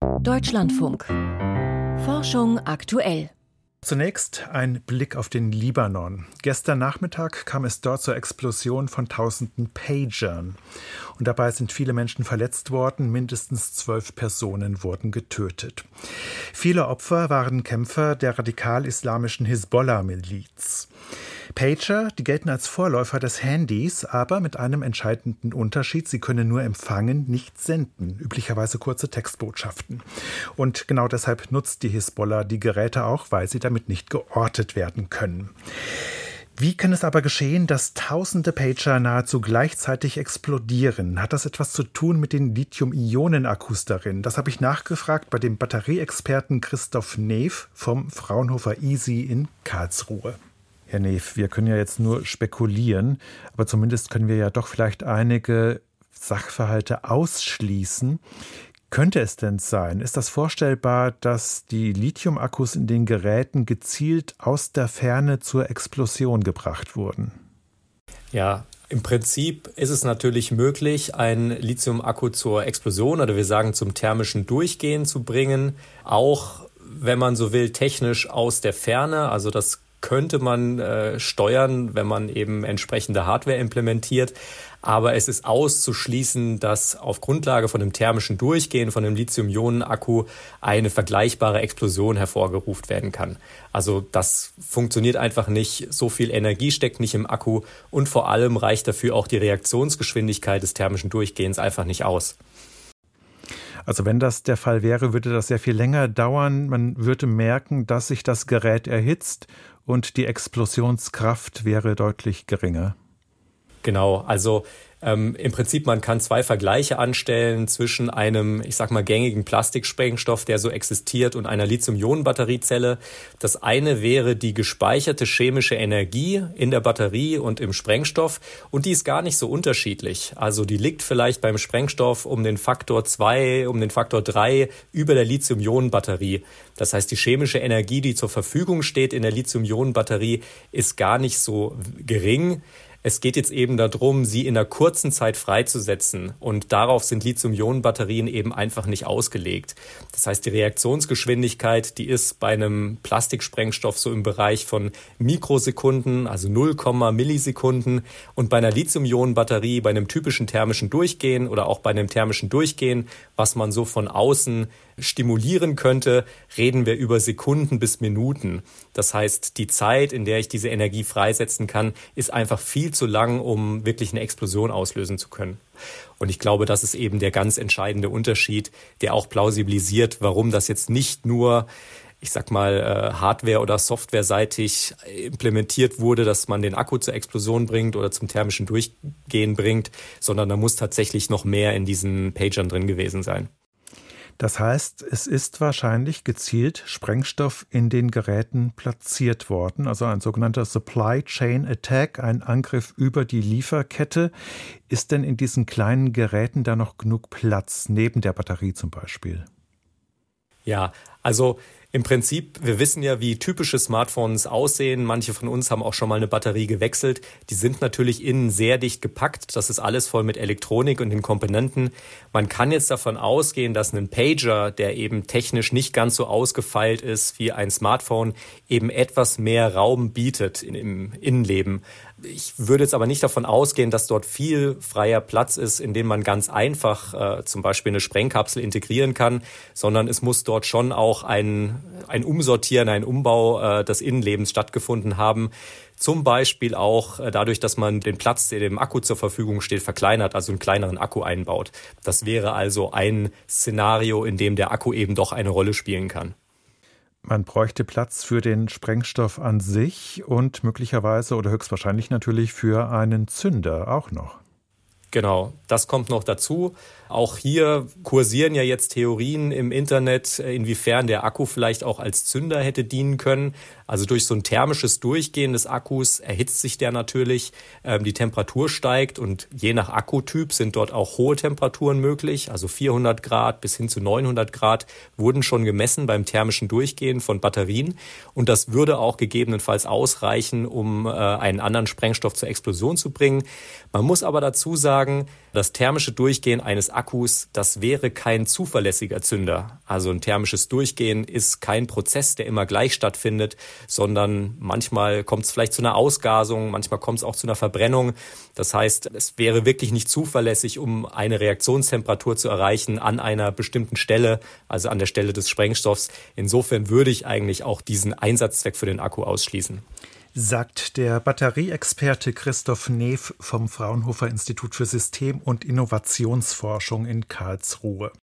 Deutschlandfunk. Forschung aktuell. Zunächst ein Blick auf den Libanon. Gestern Nachmittag kam es dort zur Explosion von tausenden Pagern. Und dabei sind viele Menschen verletzt worden, mindestens 12 Personen wurden getötet. Viele Opfer waren Kämpfer der radikal-islamischen Hisbollah-Miliz. Pager, die gelten als Vorläufer des Handys, aber mit einem entscheidenden Unterschied: Sie können nur empfangen, nicht senden, üblicherweise kurze Textbotschaften. Und genau deshalb nutzt die Hisbollah die Geräte auch, weil sie damit nicht geortet werden können. Wie kann es aber geschehen, dass tausende Pager nahezu gleichzeitig explodieren? Hat das etwas zu tun mit den Lithium-Ionen-Akkus darin? Das habe ich nachgefragt bei dem Batterieexperten Christoph Neef vom Fraunhofer ISI in Karlsruhe. Herr Neef, wir können ja jetzt nur spekulieren, aber zumindest können wir ja doch vielleicht einige Sachverhalte ausschließen. Könnte es denn sein, ist das vorstellbar, dass die Lithium-Akkus in den Geräten gezielt aus der Ferne zur Explosion gebracht wurden? Ja, im Prinzip ist es natürlich möglich, einen Lithium-Akku zur Explosion oder wir sagen zum thermischen Durchgehen zu bringen, auch wenn man so will, technisch aus der Ferne. Also das könnte man steuern, wenn man eben entsprechende Hardware implementiert. Aber es ist auszuschließen, dass auf Grundlage von dem thermischen Durchgehen von dem Lithium-Ionen-Akku eine vergleichbare Explosion hervorgerufen werden kann. Also das funktioniert einfach nicht. So viel Energie steckt nicht im Akku und vor allem reicht dafür auch die Reaktionsgeschwindigkeit des thermischen Durchgehens einfach nicht aus. Also wenn das der Fall wäre, würde das sehr viel länger dauern. Man würde merken, dass sich das Gerät erhitzt und die Explosionskraft wäre deutlich geringer. Genau, also im Prinzip, man kann zwei Vergleiche anstellen zwischen einem, ich sag mal, gängigen Plastiksprengstoff, der so existiert, und einer Lithium-Ionen-Batteriezelle. Das eine wäre die gespeicherte chemische Energie in der Batterie und im Sprengstoff, und die ist gar nicht so unterschiedlich. Also die liegt vielleicht beim Sprengstoff um den Faktor 2, um den Faktor 3 über der Lithium-Ionen-Batterie. Das heißt, die chemische Energie, die zur Verfügung steht in der Lithium-Ionen-Batterie, ist gar nicht so gering. Es geht jetzt eben darum, sie in einer kurzen Zeit freizusetzen, und darauf sind Lithium-Ionen-Batterien eben einfach nicht ausgelegt. Das heißt, die Reaktionsgeschwindigkeit, die ist bei einem Plastiksprengstoff so im Bereich von Mikrosekunden, also 0, Millisekunden, und bei einer Lithium-Ionen-Batterie, bei einem typischen thermischen Durchgehen oder auch bei einem thermischen Durchgehen, was man so von außen stimulieren könnte, reden wir über Sekunden bis Minuten. Das heißt, die Zeit, in der ich diese Energie freisetzen kann, ist einfach viel zu lang, um wirklich eine Explosion auslösen zu können. Und ich glaube, das ist eben der ganz entscheidende Unterschied, der auch plausibilisiert, warum das jetzt nicht nur, ich sag mal, hardware- oder softwareseitig implementiert wurde, dass man den Akku zur Explosion bringt oder zum thermischen Durchgehen bringt, sondern da muss tatsächlich noch mehr in diesen Pagern drin gewesen sein. Das heißt, es ist wahrscheinlich gezielt Sprengstoff in den Geräten platziert worden, also ein sogenannter Supply Chain Attack, ein Angriff über die Lieferkette. Ist denn in diesen kleinen Geräten da noch genug Platz, neben der Batterie zum Beispiel? Ja, also im Prinzip, wir wissen ja, wie typische Smartphones aussehen. Manche von uns haben auch schon mal eine Batterie gewechselt. Die sind natürlich innen sehr dicht gepackt. Das ist alles voll mit Elektronik und den Komponenten. Man kann jetzt davon ausgehen, dass ein Pager, der eben technisch nicht ganz so ausgefeilt ist wie ein Smartphone, eben etwas mehr Raum bietet im Innenleben. Ich würde jetzt aber nicht davon ausgehen, dass dort viel freier Platz ist, in dem man ganz einfach zum Beispiel eine Sprengkapsel integrieren kann, sondern es muss dort schon auch ein Umsortieren, ein Umbau des Innenlebens stattgefunden haben. Zum Beispiel auch dadurch, dass man den Platz, der dem Akku zur Verfügung steht, verkleinert, also einen kleineren Akku einbaut. Das wäre also ein Szenario, in dem der Akku eben doch eine Rolle spielen kann. Man bräuchte Platz für den Sprengstoff an sich und möglicherweise oder höchstwahrscheinlich natürlich für einen Zünder auch noch. Genau, das kommt noch dazu. Auch hier kursieren ja jetzt Theorien im Internet, inwiefern der Akku vielleicht auch als Zünder hätte dienen können. Also durch so ein thermisches Durchgehen des Akkus erhitzt sich der natürlich, die Temperatur steigt und je nach Akkutyp sind dort auch hohe Temperaturen möglich. Also 400 Grad bis hin zu 900 Grad wurden schon gemessen beim thermischen Durchgehen von Batterien. Und das würde auch gegebenenfalls ausreichen, um einen anderen Sprengstoff zur Explosion zu bringen. Man muss aber dazu sagen, das thermische Durchgehen eines Akkus, das wäre kein zuverlässiger Zünder. Also ein thermisches Durchgehen ist kein Prozess, der immer gleich stattfindet, sondern manchmal kommt es vielleicht zu einer Ausgasung, manchmal kommt es auch zu einer Verbrennung. Das heißt, es wäre wirklich nicht zuverlässig, um eine Reaktionstemperatur zu erreichen an einer bestimmten Stelle, also an der Stelle des Sprengstoffs. Insofern würde ich eigentlich auch diesen Einsatzzweck für den Akku ausschließen. Sagt der Batterieexperte Christoph Neff vom Fraunhofer Institut für System- und Innovationsforschung in Karlsruhe.